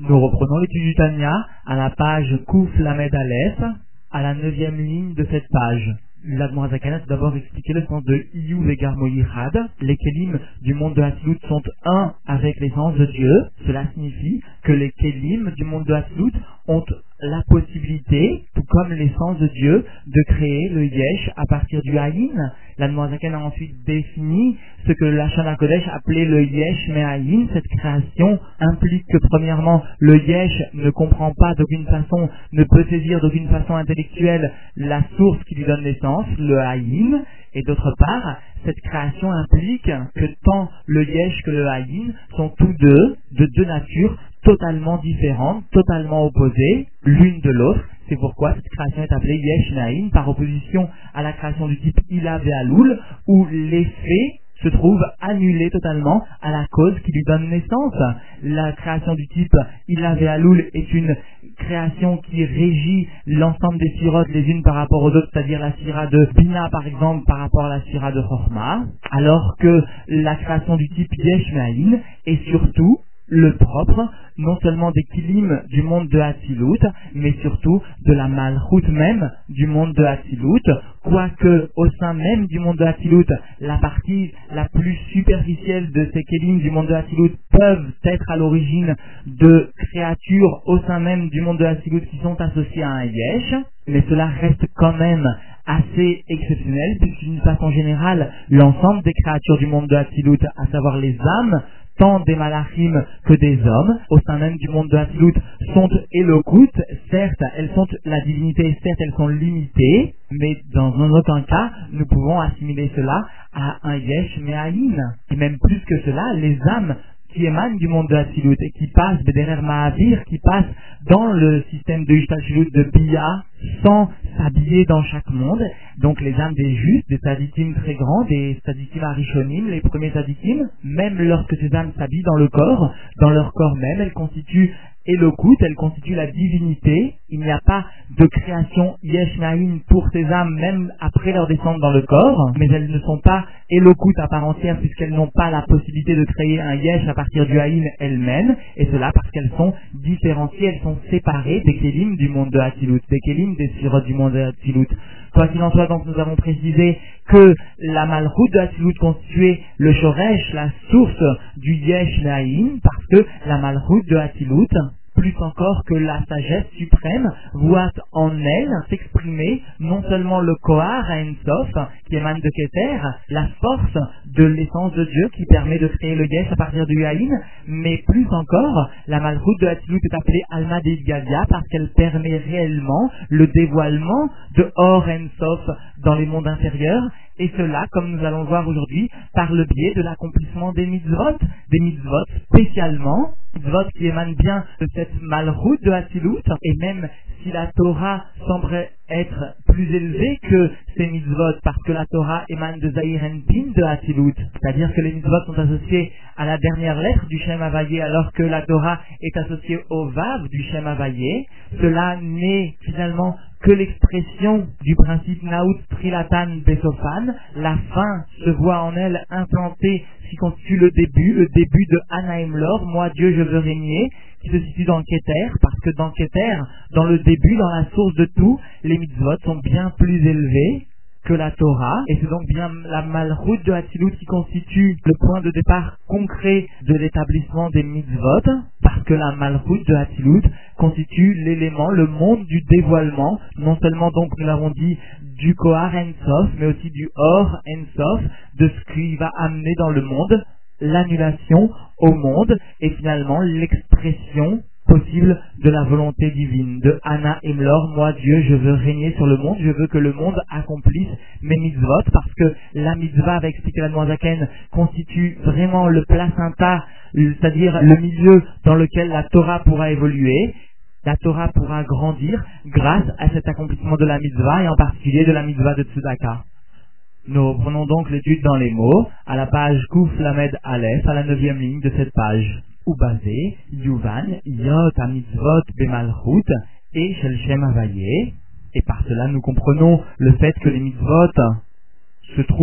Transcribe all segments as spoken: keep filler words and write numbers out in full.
Nous reprenons l'étude du Tanya à la page Kouf Lamed Aleph, à la neuvième ligne de cette page. L'Admor Zaken a tout d'abord expliqué le sens de Iyu Vegar Moyirad. Les Kélim du monde de Hatzilut sont un avec l'essence de Dieu. Cela signifie que les Kélim du monde de Hatzilut ont la possibilité, tout comme l'essence de Dieu, de créer le Yesh à partir du Haïn. L'Admor Zaken a ensuite défini ce que l'Lashon HaKodesh appelait le Yesh Me'Haïn. Cette création implique que premièrement, le Yesh ne comprend pas d'aucune façon, ne peut saisir d'aucune façon intellectuelle la source qui lui donne naissance, le Haïn, et d'autre part, cette création implique que tant le Yesh que le Haïn sont tous deux de deux natures totalement différentes, totalement opposées l'une de l'autre. C'est pourquoi cette création est appelée Yesh Haïn, par opposition à la création du type Ila Ve'alul, où l'effet se trouve annulé totalement à la cause qui lui donne naissance. La création du type Ila Ve'alul est une création qui régit l'ensemble des sirotes les unes par rapport aux autres, c'est-à-dire la sira de Bina par exemple par rapport à la sira de Chochma, alors que la création du type Yesh Me'Haïn est surtout le propre, non seulement des kilim du monde de Hatzilut, mais surtout de la malchut même du monde de Hatzilut, quoique au sein même du monde de Hatzilut, la partie la plus superficielle de ces kilim du monde de Hatzilut peuvent être à l'origine de créatures au sein même du monde de Hatzilut qui sont associées à un yesh, mais cela reste quand même assez exceptionnel, puisque d'une façon générale, l'ensemble des créatures du monde de Hatzilut, à savoir les âmes, tant des malachim que des hommes, au sein même du monde de Hatzilut, sont éloquentes. Certes, elles sont la divinité, certes, elles sont limitées, mais dans un autre cas, nous pouvons assimiler cela à un yesh me'ayin. Et même plus que cela, les âmes qui émanent du monde de Hatzilut et qui passent Bederer Ma'avir, qui passent dans le système de Ishtalshilut de Bia, sans s'habiller dans chaque monde. Donc les âmes des justes, des tzadikim très grands, des tzadikim arishonim, les premiers tzadikim, même lorsque ces âmes s'habillent dans le corps, dans leur corps même, elles constituent Elokut, elles constituent la divinité. Il n'y a pas de création Yesh Me'Haïn pour ces âmes, même après leur descente dans le corps, mais elles ne sont pas Elokut à part entière, puisqu'elles n'ont pas la possibilité de créer un Yesh à partir du Haïn elles-mêmes, et cela parce qu'elles sont différenciées, elles sont séparées des Kélim du monde de Hatzilut, des Kélim des Sirot du monde de Hatzilut. Quoi qu'il en soit, donc, nous avons précisé que la Malchut de Hatzilut constituait le Shoresh, la source du Yesh Me'Haïn, parce que la Malchut de Hatzilut, plus encore que la sagesse suprême, voit en elle s'exprimer non seulement le Kohar à Ensof, qui émane de Keter, la force de l'essence de Dieu qui permet de créer le Yesh à partir du Haïn, mais plus encore, la Malchut de Hatzilut est appelée Alma Deidgalia parce qu'elle permet réellement le dévoilement de Or Ensof dans les mondes inférieurs, et cela, comme nous allons le voir aujourd'hui, par le biais de l'accomplissement des mitzvot, des mitzvot spécialement, mitzvot qui émanent bien de cette malchut de Hatzilut, et même si la Torah semble être plus élevée que ces mitzvot, parce que la Torah émane de Zahir Enpin de Hatzilut, c'est-à-dire que les mitzvot sont associés à la dernière lettre du Shem Havayé, alors que la Torah est associée au Vav du Shem Havayé. Cela n'est finalement que l'expression du principe Naout Trilatan Besofan. La fin se voit en elle implantée, qui constitue le début, le début de Anaim Lor, moi Dieu je veux régner, qui se situe dans Keter, parce que dans Keter, dans le début, dans la source de tout, les mitzvot sont bien plus élevés que la Torah, et c'est donc bien la Malchut de Hatzilut qui constitue le point de départ concret de l'établissement des mitzvot, parce que la Malchut de Hatzilut constitue l'élément, le monde du dévoilement, non seulement donc nous l'avons dit du Kohar Ensof, mais aussi du Or Ensof, de ce qui va amener dans le monde l'annulation au monde, et finalement l'expression possible de la volonté divine, de Ana Emlor, moi Dieu, je veux régner sur le monde, je veux que le monde accomplisse mes mitzvot, parce que la mitzvah, avec expliqué l'Admor Zaken, constitue vraiment le placenta, c'est-à-dire le milieu dans lequel la Torah pourra évoluer. La Torah pourra grandir grâce à cet accomplissement de la mitzvah, et en particulier de la mitzvah de Tzedaka. Nous prenons donc l'étude dans les mots, à la page Kouf Lamed Aleph, à la neuvième ligne de cette page. Ou basé, Yuvan, Yot Amitzvot Bemalchut, et Shel Shem Havayé. Et par cela, nous comprenons le fait que les mitzvot se trouvent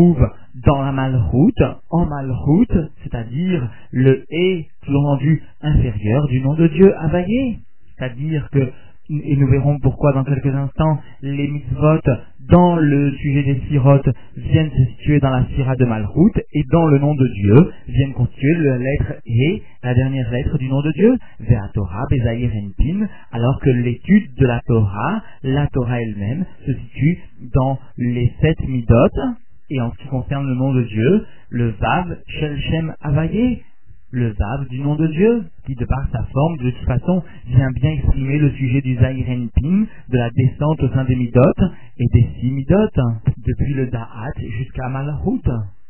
dans la Malchut, en Malchut, c'est-à-dire le et sous-entendu inférieur du nom de Dieu Havayé. C'est-à-dire que, et nous verrons pourquoi dans quelques instants, les mitzvot dans le sujet des sphirot viennent se situer dans la sphira de Malchut et dans le nom de Dieu viennent constituer la lettre E, la dernière lettre du nom de Dieu, Vea Torah, Bezaïr Enpin, alors que l'étude de la Torah, la Torah elle-même, se situe dans les sept midot, et en ce qui concerne le nom de Dieu, le Vav Shel Shem Havayé, le Vav du nom de Dieu, qui de par sa forme, de toute façon, vient bien exprimer le sujet du Zaïr Enpin, de la descente au sein des midot et des six midot, depuis le Da'at jusqu'à Malchut.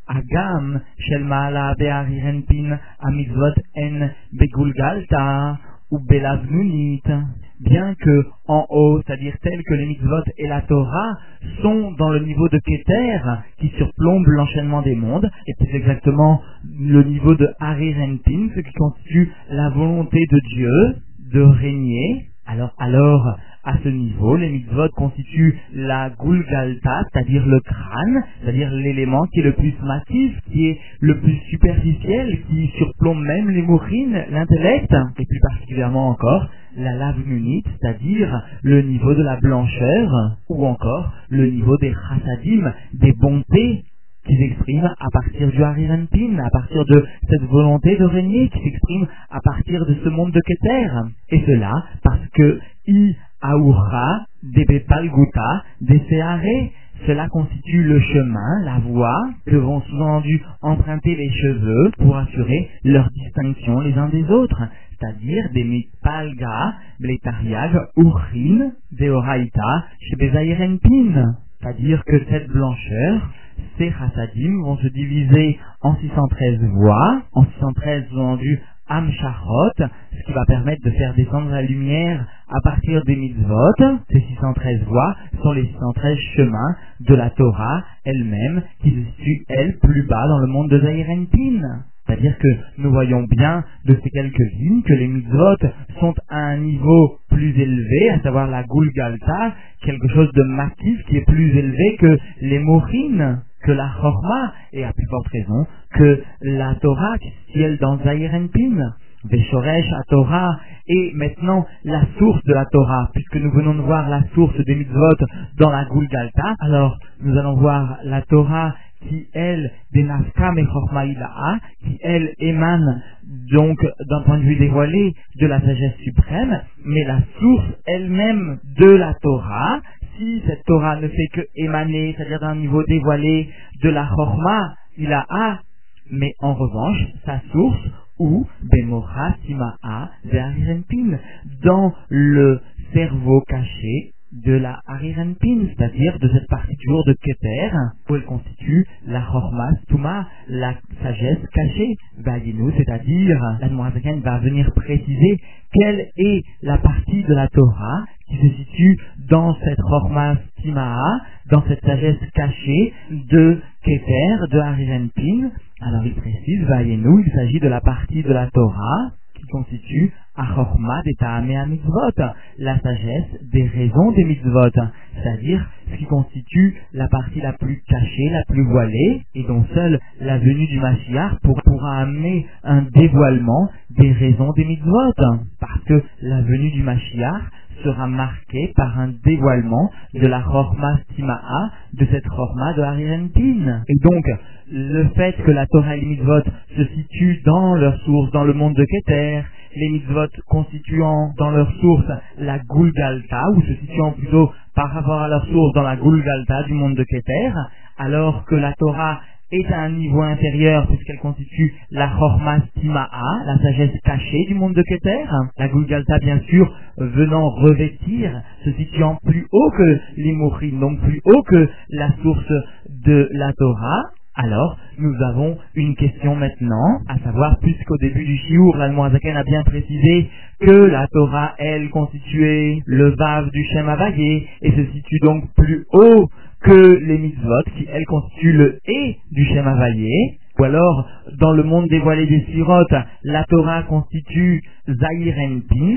Agam Shel Ma'ala Be'arir Enpin Amitzvot En Begulgalta ou Belavnunit. Bien que en haut, c'est-à-dire tel que les mitzvot et la Torah sont dans le niveau de Keter qui surplombe l'enchaînement des mondes, et plus exactement le niveau de Harir Enpin, ce qui constitue la volonté de Dieu de régner, alors alors à ce niveau, les mitzvot constituent la Gulgalta, c'est-à-dire le crâne, c'est-à-dire l'élément qui est le plus massif, qui est le plus superficiel, qui surplombe même les mourines, l'intellect, et plus particulièrement encore la lavnunit, c'est-à-dire le niveau de la blancheur, ou encore le niveau des chassadim, des bontés, qui s'exprime à partir du Harir Enpin, à partir de cette volonté de régner, qui s'exprime à partir de ce monde de Keter. Et cela parce que I Aoura, Debepalguta, Deseare, cela constitue le chemin, la voie, que vont sous-entendu emprunter les cheveux pour assurer leur distinction les uns des autres, c'est-à-dire des mitpalga, bletariag, urin, deoraita, shebezaïr enpin. C'est-à-dire que cette blancheur, ces chassadim vont se diviser en six cent treize voies, en six cent treize sous-entendu Amshachot, ce qui va permettre de faire descendre la lumière à partir des mitzvot. Ces six cent treize voies sont les six cent treize chemins de la Torah elle-même, qui se situe, elle, plus bas dans le monde de Zaïr Enpin. C'est-à-dire que nous voyons bien de ces quelques lignes que les mitzvot sont à un niveau plus élevé, à savoir la Gulgalta, quelque chose de massif qui est plus élevé que les mourines, que la Chorma, et à plus forte raison que la Torah qui se cielle dans Zaïr Enpin. Veshoresh à Torah, et maintenant la source de la Torah, puisque nous venons de voir la source des mitzvot dans la Gulgalta, alors nous allons voir la Torah qui, elle, des Nafka Mechorma Ilaha, qui, elle, émane donc d'un point de vue dévoilé de la sagesse suprême, mais la source elle-même de la Torah, si cette Torah ne fait que émaner, c'est-à-dire d'un niveau dévoilé de la Chorma Ilaha, mais en revanche, sa source, ou Bemora Sima'a de Harir Enpin, dans le cerveau caché de la Harir Enpin, c'est-à-dire de cette partie toujours de Keter, où elle constitue la Chorma Stuma, la sagesse cachée, Vayinu, c'est-à-dire la Noirzaken va venir préciser quelle est la partie de la Torah qui se situe dans cette Chorma Stima'a, dans cette sagesse cachée de Keter, de Harir Enpin. Alors il précise, Vayenu, il s'agit de la partie de la Torah qui constitue Achorma des Ta'amea Mitzvot, la sagesse des raisons des mitzvot, c'est-à-dire ce qui constitue la partie la plus cachée, la plus voilée, et dont seule la venue du Mashiach pour, pourra amener un dévoilement des raisons des mitzvot, parce que la venue du Mashiach sera marquée par un dévoilement de la Chorma Stima'a, de cette Chorma de Harir Enpin. Et donc, le fait que la Torah et les mitzvot se situent dans leur source, dans le monde de Keter, les mitzvot constituant dans leur source la Gulgalta, ou se situant plutôt par rapport à leur source dans la Gulgalta du monde de Keter, alors que la Torah est à un niveau inférieur puisqu'elle constitue la Chorma Stima'a, la sagesse cachée du monde de Keter. La Gulgalta, bien sûr, venant revêtir, se situant plus haut que les Mourines, donc plus haut que la source de la Torah. Alors, nous avons une question maintenant, à savoir, puisqu'au début du Shiur, l'Admorazaken a bien précisé que la Torah, elle, constituait le Vav du Shem Havayé, et se situe donc plus haut que les mitzvot, qui, elles, constituent le E du Shem Havayé, ou alors, dans le monde dévoilé des Sirot, la Torah constitue Zaïr Enpin,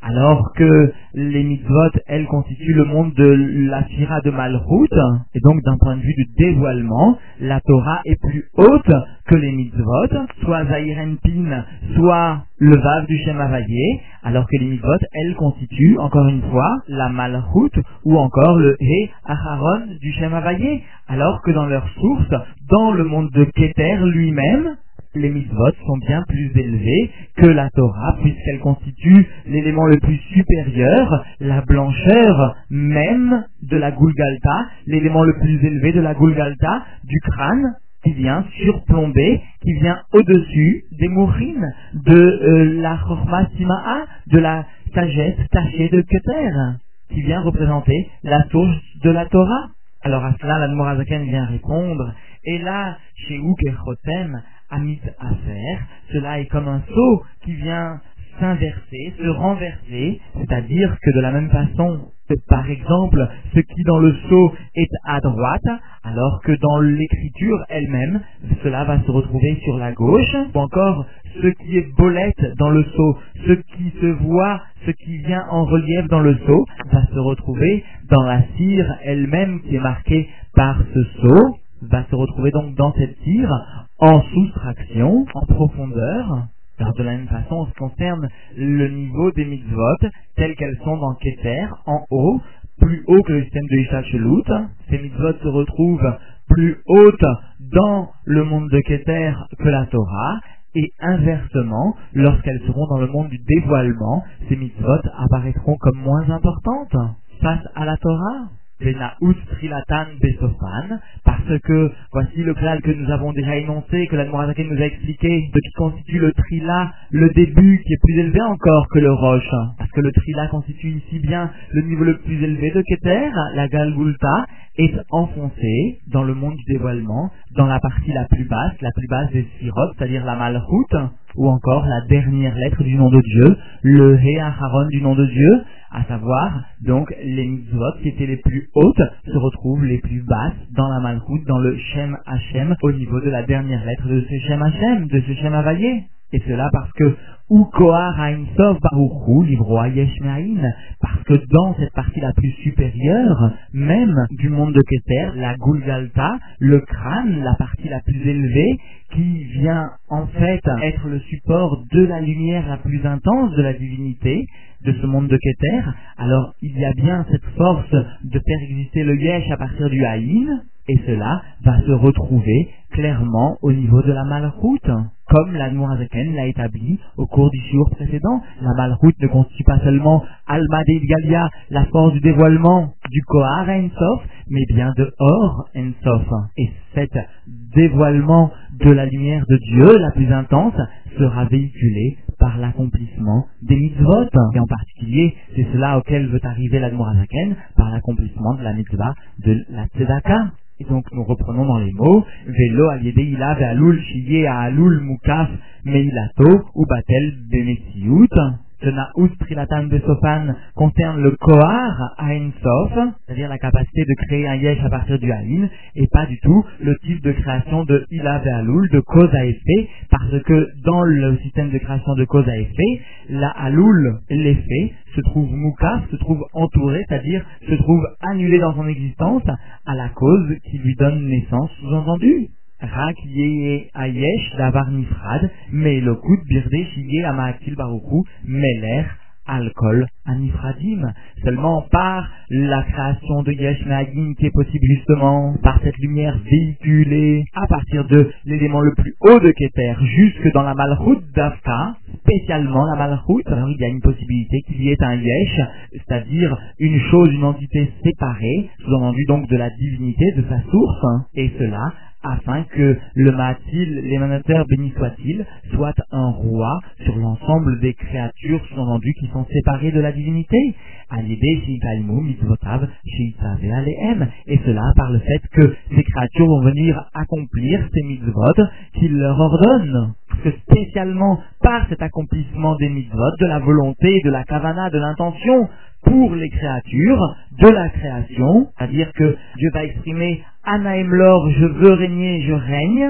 alors que les mitzvot, elles, constituent le monde de la Sphira de Malchut, et donc d'un point de vue du dévoilement, la Torah est plus haute que les mitzvot, soit Zahir Enpin, soit le Vav du Shem Havayé, alors que les mitzvot, elles, constituent, encore une fois, la Malchut, ou encore le He Aharon du Shem Havayé, alors que dans leur source, dans le monde de Keter lui-même, les mitzvot sont bien plus élevés que la Torah, puisqu'elle constitue l'élément le plus supérieur, la blancheur même de la Gulgalta, l'élément le plus élevé de la Gulgalta, du crâne, qui vient surplomber, qui vient au-dessus des mourines, de euh, la Chorma Sima'a, de la sagesse cachée de Keter, qui vient représenter la source de la Torah. Alors à cela, l'Admor HaZaken vient répondre, et là, chez Ouk et Chotem, Amit Afer, cela est comme un seau qui vient s'inverser, se renverser, c'est-à-dire que de la même façon que par exemple ce qui dans le seau est à droite, alors que dans l'écriture elle-même, cela va se retrouver sur la gauche, ou encore ce qui est bolette dans le seau, ce qui se voit, ce qui vient en relief dans le seau, va se retrouver dans la cire elle-même qui est marquée par ce seau, va se retrouver donc dans cette cire en soustraction, en profondeur. Alors de la même façon, en ce qui concerne le niveau des mitzvot, telles qu'elles sont dans Keter, en haut, plus haut que le système de Hishachelut, ces mitzvot se retrouvent plus hautes dans le monde de Keter que la Torah, et inversement, lorsqu'elles seront dans le monde du dévoilement, ces mitzvot apparaîtront comme moins importantes face à la Torah. Venaout Trilatan Besofan, parce que voici le klal que nous avons déjà énoncé, que l'Admor HaZaken nous a expliqué, de qui constitue le Trila, le début qui est plus élevé encore que le Rosh, parce que le Trila constitue ici bien le niveau le plus élevé de Keter, la Galgulta est enfoncée dans le monde du dévoilement, dans la partie la plus basse, la plus basse des Sphirot, c'est-à-dire la Malchut, ou encore la dernière lettre du nom de Dieu, le He Aharon du nom de Dieu, à savoir, donc, les mitzvot qui étaient les plus hautes se retrouvent les plus basses dans la Malchut, dans le Shem Hashem, au niveau de la dernière lettre de ce Shem Hashem, de ce Shem Havayé. Et cela parce que ou Kohar Ein Sof Baruchu Livroa Yesh Me'ain, parce que dans cette partie la plus supérieure, même du monde de Keter, la Gulgalta, le crâne, la partie la plus élevée, qui vient en fait être le support de la lumière la plus intense de la divinité, de ce monde de Keter, alors il y a bien cette force de faire exister le Yesh à partir du Haïn, et cela va se retrouver clairement au niveau de la Malchut, comme l'Admor HaZaken l'a établi au cours du shiur précédent. La Malchut ne constitue pas seulement Alma Deit Galia, la force du dévoilement du Kohar Ein Sof, mais bien de Or Ein Sof. Et cet dévoilement de la lumière de Dieu, la plus intense, sera véhiculé par l'accomplissement des mitzvot. Et en particulier, c'est cela auquel veut arriver l'Admor HaZaken, par l'accomplissement de la mitzvah de la Tzedaka. Et donc nous reprenons dans les mots Velo aliede ila ve'alul shiye a'alul mukaf meilato ou batel bemetsiout. Tenaout Trilatan Besofan concerne le Kohar Ein Sof, c'est-à-dire la capacité de créer un yesh à partir du Haïn, et pas du tout le type de création de Ila Ve'alul, de cause à effet, parce que dans le système de création de cause à effet, la Alul, l'effet, se trouve Mukaf, se trouve entouré, c'est-à-dire se trouve annulé dans son existence à la cause qui lui donne naissance, sous-entendu. Rak yeye ayesh davar nifrad, mais le coup de birde shiye amaakil baruchu, meler alcool anifradim. Seulement par la création de Yesh Me'agin qui est possible justement par cette lumière véhiculée à partir de l'élément le plus haut de Keter jusque dans la Malchut d'Avka, spécialement la Malchut. Alors il y a une possibilité qu'il y ait un Yesh, c'est-à-dire une chose, une entité séparée, sous-entendu donc de la divinité, de sa source, hein, et cela afin que le Ma'atil, l'émanateur béni soit-il, soit un roi sur l'ensemble des créatures, sous-entendu, qui sont séparées de la divinité. Alidé Shiitaimu Mitzvotav Shiitave Alehem. Et cela par le fait que ces créatures vont venir accomplir ces mitzvot qu'il leur ordonne. Parce que spécialement par cet accomplissement des mitzvot, de la volonté, de la kavana, de l'intention, pour les créatures, de la création, c'est-à-dire que Dieu va exprimer Anaemlor, je veux régner, je règne.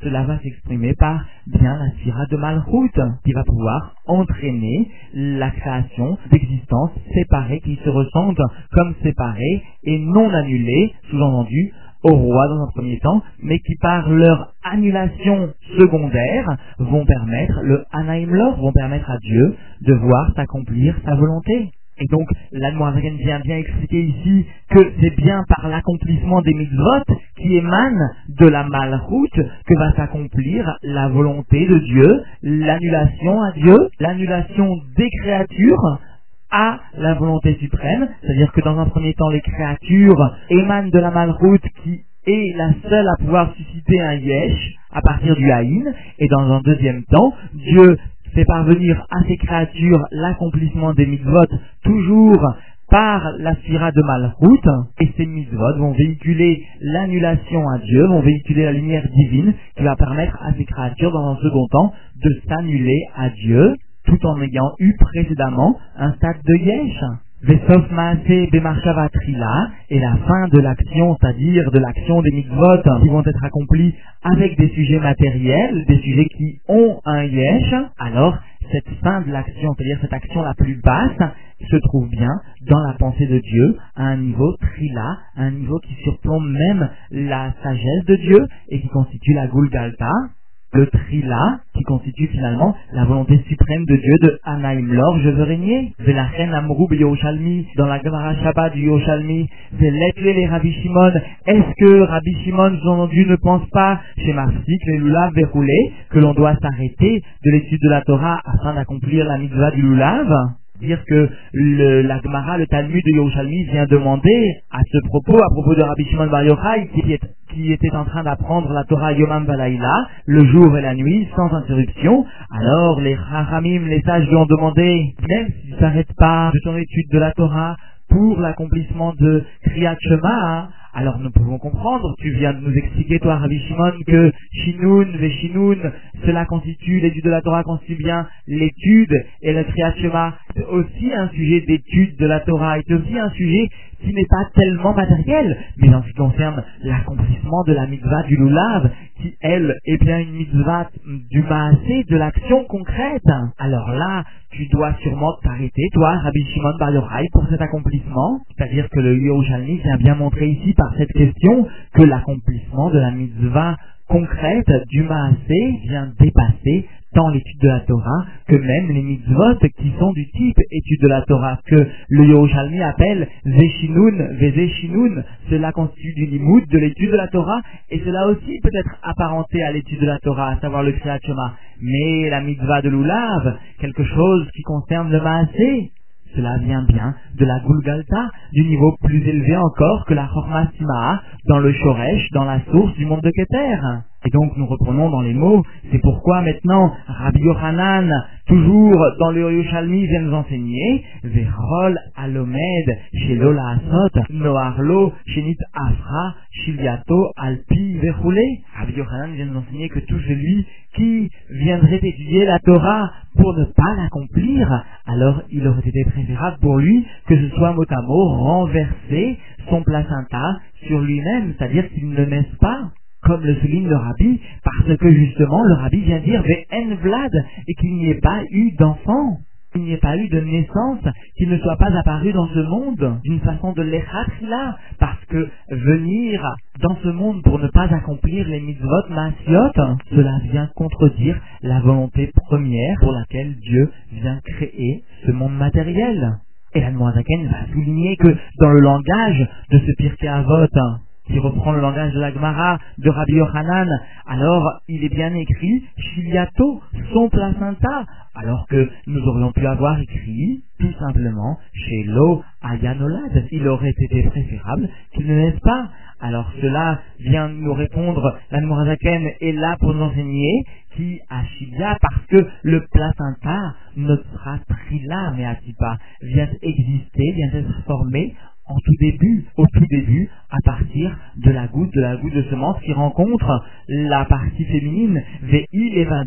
cela va s'exprimer par bien la sphira de Malchut, qui va pouvoir entraîner la création d'existences séparées qui se ressentent comme séparées et non annulées, sous-entendu, au roi dans un premier temps, mais qui par leur annulation secondaire vont permettre, le Anaïm Lor, vont permettre à Dieu de voir s'accomplir sa volonté. Et donc, l'Admorazaken vient bien expliquer ici que c'est bien par l'accomplissement des mitzvot qui émanent de la Malchut que va s'accomplir la volonté de Dieu, l'annulation à Dieu, l'annulation des créatures à la volonté suprême, c'est-à-dire que dans un premier temps, les créatures émanent de la Malchut qui est la seule à pouvoir susciter un yesh à partir du haïn, et dans un deuxième temps, Dieu fait parvenir à ces créatures l'accomplissement des mitzvot toujours par la sphira de Malchut, et ces mitzvot vont véhiculer l'annulation à Dieu, vont véhiculer la lumière divine qui va permettre à ces créatures dans un second temps de s'annuler à Dieu, tout en ayant eu précédemment un stade de yesh. Vesof maaseh bemarshava trila, et la fin de l'action, c'est-à-dire de l'action des mitzvot qui vont être accomplis avec des sujets matériels, des sujets qui ont un yesh, alors cette fin de l'action, c'est-à-dire cette action la plus basse, se trouve bien dans la pensée de Dieu, à un niveau trila, à un niveau qui surplombe même la sagesse de Dieu et qui constitue la Gulgalta, le trila, qui constitue finalement la volonté suprême de Dieu de Anaïm Lor, je veux régner. Velachen Amrou Yerushalmi, dans la Gemara Shabbat du Yerushalmi, Veletve les Rabbi Shimon, est-ce que Rabbi Shimon, sous-entendu, ne pense pas, chez Mafsik, les Lulav Verroulé, que l'on doit s'arrêter de l'étude de la Torah afin d'accomplir la mitzvah du Lulav? Dire que le, la Gemara, le Talmud de Yerushalmi vient demander à ce propos, à propos de Rabbi Shimon Bar Yochai, qui, est, qui était en train d'apprendre la Torah Yomam Valaïla, le jour et la nuit, sans interruption. Alors les Chachamim, les sages lui ont demandé, même s'il ne s'arrête pas de son étude de la Torah pour l'accomplissement de Kriyat Shema, alors nous pouvons comprendre, tu viens de nous expliquer toi Rabbi Shimon que Shinoun, Veshinoun, cela constitue, l'étude de la Torah constitue bien l'étude, et le Kriyat Shema c'est aussi un sujet d'étude de la Torah, et c'est aussi un sujet qui n'est pas tellement matériel, mais en ce qui concerne l'accomplissement de la mitzvah du Lulav, qui elle est bien une mitzvah du maasé, de l'action concrète. Alors là, tu dois sûrement t'arrêter, toi, Rabbi Shimon Bar Yochai, pour cet accomplissement. C'est-à-dire que le Yerushalmi vient bien montrer ici par cette question que l'accomplissement de la mitzvah concrète du maasé vient dépasser tant l'étude de la Torah que même les mitzvot qui sont du type étude de la Torah, que le Yerushalmi appelle Zeshinoun, Vezeshinoun. Cela constitue du limoud, de l'étude de la Torah, et cela aussi peut être apparenté à l'étude de la Torah, à savoir le Kriyat Shema. Mais la mitzvah de Lulav, quelque chose qui concerne le maasé, cela vient bien de la Gulgalta, du niveau plus élevé encore que la Chorma Simaa, dans le Shoresh, dans la source du monde de Keter. Et donc nous reprenons dans les mots, c'est pourquoi maintenant Rabbi Yochanan, toujours dans le Yerushalmi, vient nous enseigner Vechol Alomed Shelo Laasot Noarlo Shenit Afra Shiliato Alpi Vechoulé. Rabbi Yochanan vient nous enseigner que tout celui qui viendrait étudier la Torah pour ne pas l'accomplir, alors il aurait été préférable pour lui que ce soit mot à mot renverser son placenta sur lui-même, c'est-à-dire qu'il ne naisse pas, comme le souligne le Rabbi, parce que justement le Rabbi vient dire Ve'en Vlad, et qu'il n'y ait pas eu d'enfant, qu'il n'y ait pas eu de naissance, qu'il ne soit pas apparu dans ce monde d'une façon de l'Echatrila, parce que venir dans ce monde pour ne pas accomplir les mitzvot maasiot, cela vient contredire la volonté première pour laquelle Dieu vient créer ce monde matériel. Et l'Admorazaken va souligner que dans le langage de ce Pirkei Avot, qui reprend le langage de la Gemara de Rabbi Yochanan, alors il est bien écrit Shiliato, son placenta, alors que nous aurions pu avoir écrit tout simplement Shelo Ayanolad. Il aurait été préférable qu'il ne naisse pas. Alors cela vient nous répondre, l'Admorazaken est là pour nous enseigner qui a Shilia, parce que le placenta, notre trila, mais Atipa, vient exister, vient être formé en tout début, au tout début, à partir de la goutte, de la goutte de semence qui rencontre la partie féminine, Ve'i Levada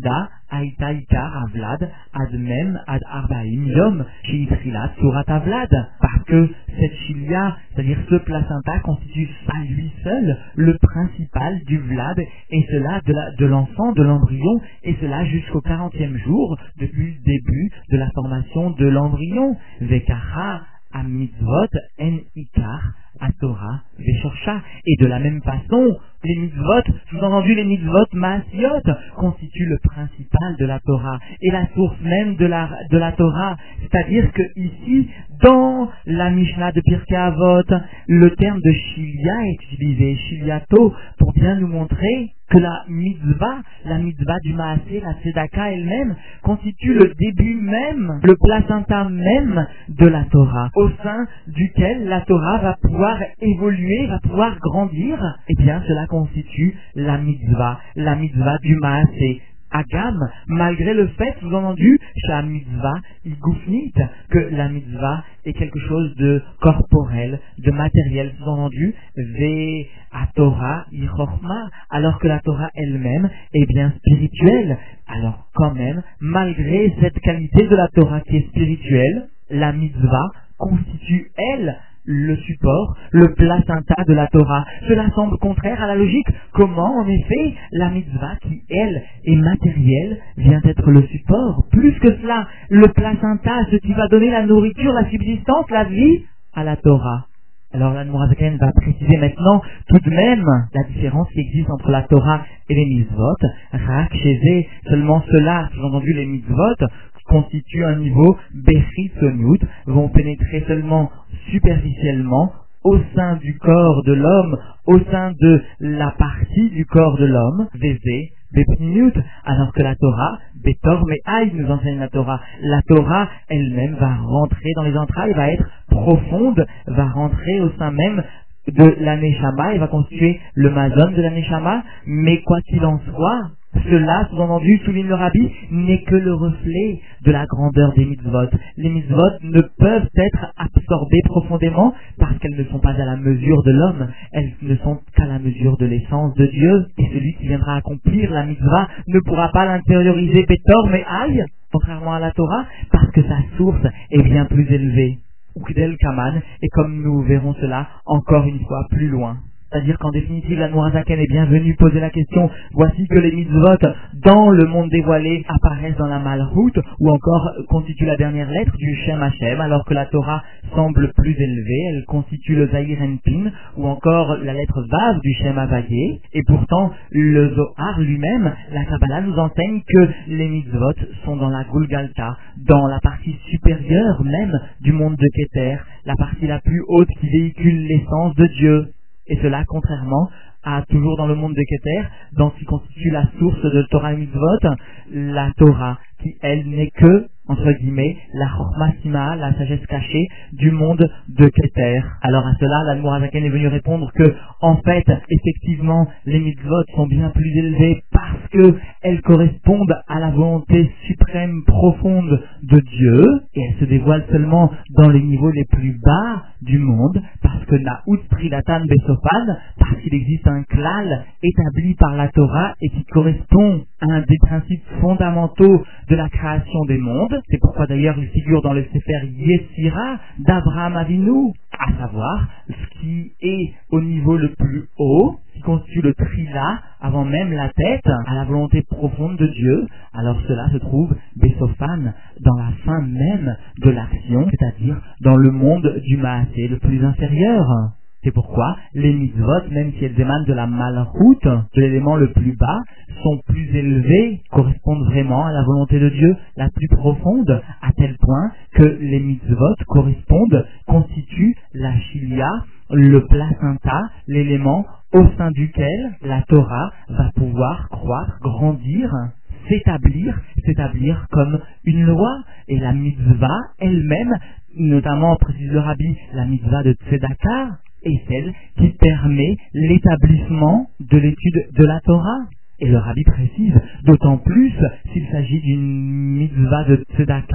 Aïta Ikar Avlad Ad Mem Ad Arbaim Yom Sheitchilat Surat Avlad. Parce que cette chilia, c'est-à-dire ce placenta, constitue à lui seul le principal du Vlad, et cela de, la, de l'enfant, de l'embryon, et cela jusqu'au quarantième jour, depuis le début de la formation de l'embryon. Vekara à mitzvot en ikar à Torah veshorcha. Et de la même façon, les mitzvot, sous-entendu les mitzvot maasiot, constituent le principal de la Torah et la source même de la, de la Torah. C'est-à-dire que ici, dans la Mishnah de Pirkei Avot, le terme de chilia est utilisé, chiliato, pour bien nous montrer que la mitzvah, la mitzvah du maasé, la tzedaka elle-même, constitue le début même, le placenta même de la Torah, au sein duquel la Torah va pouvoir évoluer, va pouvoir grandir. Eh bien, cela constitue la mitzvah, la mitzvah du maasé. Agam, malgré le fait, sous-entendu, la mitzvah, igufnit, que la mitzvah est quelque chose de corporel, de matériel, sous-entendu, ve a Torah ichorma, alors que la Torah elle-même est bien spirituelle. Alors quand même, malgré cette qualité de la Torah qui est spirituelle, la mitzvah constitue, elle, le support, le placenta de la Torah. Cela semble contraire à la logique. Comment, en effet, la mitzvah, qui, elle, est matérielle, vient être le support? Plus que cela, le placenta, ce qui va donner la nourriture, la subsistance, la vie à la Torah. Alors l'Admor HaZaken va préciser maintenant tout de même la différence qui existe entre la Torah et les mitzvot. Rak chez seulement cela, sous-entendu les mitzvot, constituent un niveau Bechitsoniut, vont pénétrer seulement superficiellement au sein du corps de l'homme, au sein de la partie du corps de l'homme, Vézé, Bepniniut, alors que la Torah, Betor Me'aï, nous enseigne la Torah, la Torah elle-même va rentrer dans les entrailles, va être profonde, va rentrer au sein même de la Neshama, et va constituer le mazon de la Neshama, mais quoi qu'il en soit, cela, sous-entendu, souligne le Rabbi, n'est que le reflet de la grandeur des mitzvot. Les mitzvot ne peuvent être absorbées profondément parce qu'elles ne sont pas à la mesure de l'homme. Elles ne sont qu'à la mesure de l'essence de Dieu. Et celui qui viendra accomplir la mitzvah ne pourra pas l'intérioriser Betor mais aïe, contrairement à la Torah, parce que sa source est bien plus élevée. Ukdel Kaman, et comme nous verrons cela encore une fois plus loin. C'est-à-dire qu'en définitive, l'Admor HaZaken est bien venu poser la question, voici que les mitzvot dans le monde dévoilé apparaissent dans la Malchut, ou encore constituent la dernière lettre du Shem Hashem, alors que la Torah semble plus élevée, elle constitue le Zahir Enpin, ou encore la lettre Vav du Shem Havayé, et pourtant le Zohar lui-même, la Kabbalah nous enseigne que les mitzvot sont dans la Gulgalta, dans la partie supérieure même du monde de Keter, la partie la plus haute qui véhicule l'essence de Dieu. Et cela contrairement à toujours dans le monde de Keter, dans ce qui constitue la source de Torah et Mitzvot, la Torah, qui elle n'est que, entre guillemets, la Chorma Sima, la sagesse cachée du monde de Keter. Alors à cela, l'Admor HaZaken est venu répondre que, en fait, effectivement, les mitzvot sont bien plus élevées parce que elles correspondent à la volonté suprême profonde de Dieu, et elles se dévoilent seulement dans les niveaux les plus bas du monde, parce que Na'ut Prilatan Besofan, parce qu'il existe un klal établi par la Torah et qui correspond à un des principes fondamentaux de la création des mondes. C'est pourquoi d'ailleurs il figure dans le Sefer Yetzira d'Abraham Avinu, à savoir ce qui est au niveau le plus haut, qui constitue le trila, avant même la tête, à la volonté profonde de Dieu. Alors cela se trouve, Besophan, dans la fin même de l'action, c'est-à-dire dans le monde du Maasé le plus inférieur. C'est pourquoi les mitzvot, même si elles émanent de la malchut, de l'élément le plus bas, sont plus élevées, correspondent vraiment à la volonté de Dieu la plus profonde, à tel point que les mitzvot correspondent, constituent la chilia, le placenta, l'élément au sein duquel la Torah va pouvoir croître, grandir, s'établir, s'établir comme une loi. Et la mitzvah elle-même, notamment, précise le Rabbi, la mitzvah de Tzedaka, est celle qui permet l'établissement de l'étude de la Torah. Et le Rabbi précise, d'autant plus s'il s'agit d'une mitzvah de tzedaka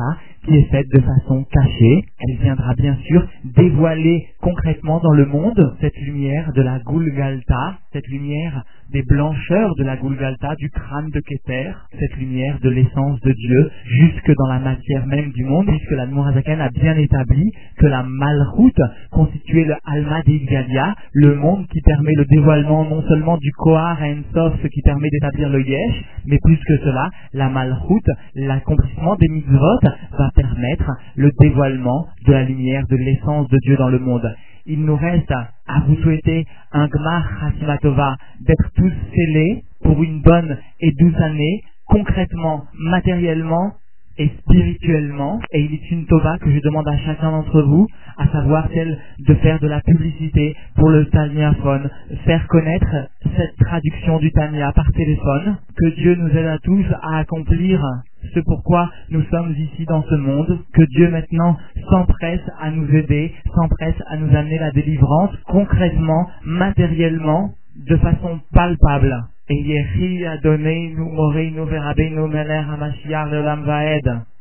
qui est faite de façon cachée. Elle viendra bien sûr dévoiler concrètement dans le monde cette lumière de la Golgotha, cette lumière des blancheurs de la Golgotha, du crâne de Keter, cette lumière de l'essence de Dieu, jusque dans la matière même du monde, puisque la Nourazaken a bien établi que la Malchut constituait le Alma d'Isgalia, le monde qui permet le dévoilement non seulement du Kohar à Ensof, ce qui permet d'établir le Yesh, mais plus que cela, la Malchut, l'accomplissement des mitzvot, va permettre le dévoilement de la lumière de l'essence de Dieu dans le monde. Il nous reste à vous souhaiter un Gmar Chatima Tova, d'être tous scellés pour une bonne et douce année, concrètement, matériellement et spirituellement. Et il est une Tova que je demande à chacun d'entre vous, à savoir celle de faire de la publicité pour le Taniaphone, faire connaître cette traduction du Tania par téléphone. Que Dieu nous aide à tous à accomplir ce pourquoi nous sommes ici dans ce monde, que Dieu maintenant s'empresse à nous aider, s'empresse à nous amener la délivrance concrètement, matériellement, de façon palpable. Et Yehi Adonai nous Moreinu Verabenu Meler Hamashiach Leolam Vaed.